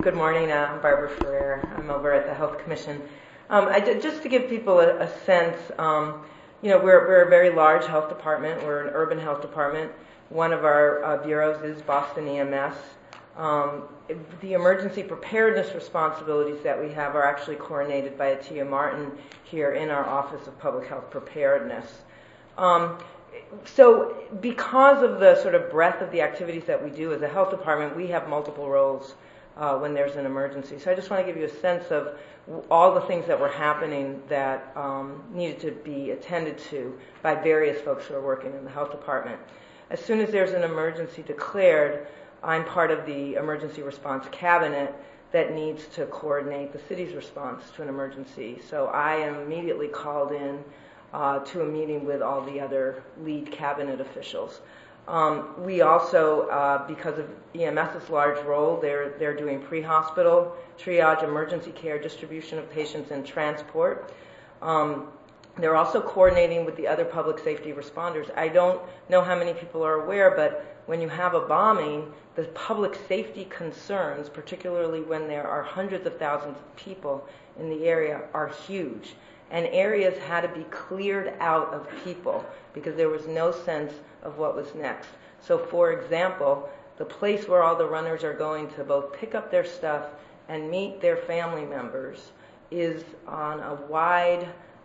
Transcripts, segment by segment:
Good morning. I'm Barbara Ferrer. I'm over at the Health Commission. Just to give people a sense, we're a very large health department. We're an urban health department. One of our bureaus is Boston EMS. The emergency preparedness responsibilities that we have are actually coordinated by Atia Martin here in our Office of Public Health Preparedness. So because of the sort of breadth of the activities that we do as a health department, we have multiple roles when there's an emergency. So I just want to give you a sense of all the things that were happening that needed to be attended to by various folks who are working in the health department. As soon as there's an emergency declared, I'm part of the emergency response cabinet that needs to coordinate the city's response to an emergency. So I am immediately called in to a meeting with all the other lead cabinet officials. We also, because of EMS's large role, they're doing pre-hospital, triage, emergency care, distribution of patients, and transport. They're also coordinating with the other public safety responders. I don't know how many people are aware, but when you have a bombing, the public safety concerns, particularly when there are hundreds of thousands of people in the area, are huge. And areas had to be cleared out of people because there was no sense of what was next. So, for example, the place where all the runners are going to both pick up their stuff and meet their family members is on a wide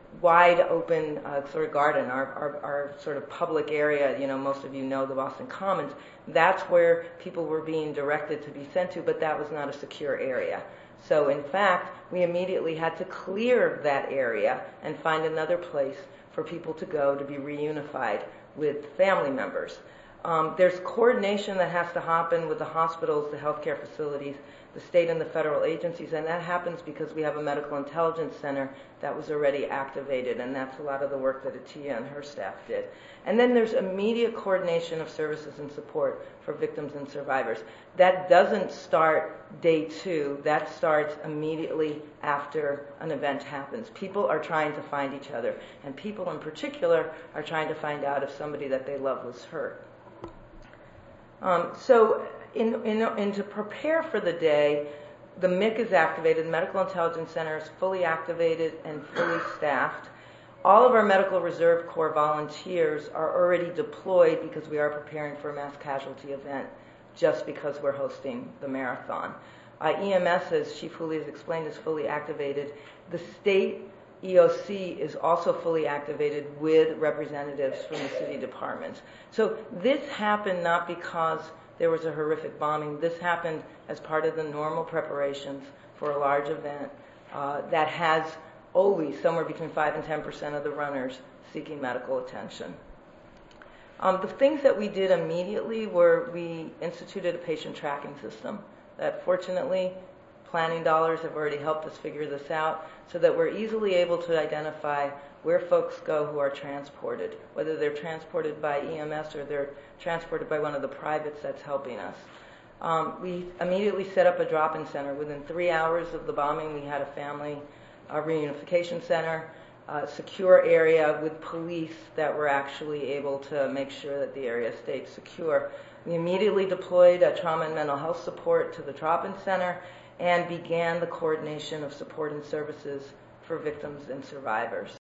open sort of garden, our sort of public area. Most of you know the Boston Commons. That's where people were being directed to be sent to, but that was not a secure area. So in fact, we immediately had to clear that area and find another place for people to go to be reunified with family members. There's coordination that has to happen with the hospitals, the healthcare facilities, the state and the federal agencies, and that happens because we have a medical intelligence center that was already activated, and that's a lot of the work that Atia and her staff did. And then there's immediate coordination of services and support for victims and survivors. That doesn't start day two. That starts immediately after an event happens. People are trying to find each other, and people in particular are trying to find out if somebody that they love was hurt. So to prepare for the day, the MIC is activated, the Medical Intelligence Center is fully activated and fully staffed. All of our Medical Reserve Corps volunteers are already deployed because we are preparing for a mass casualty event just because we're hosting the marathon. EMS, as Chief Hooley has explained, is fully activated. The state EOC is also fully activated with representatives from the city departments. So this happened not because there was a horrific bombing. This happened as part of the normal preparations for a large event that has always somewhere between 5 and 10% of the runners seeking medical attention. The things that we did immediately were we instituted a patient tracking system that fortunately planning dollars have already helped us figure this out so that we're easily able to identify where folks go who are transported, whether they're transported by EMS or they're transported by one of the privates that's helping us. We immediately set up a drop-in center. Within 3 hours of the bombing, we had a family reunification center, a secure area with police that were actually able to make sure that the area stayed secure. We immediately deployed trauma and mental health support to the drop-in center and began the coordination of support and services for victims and survivors.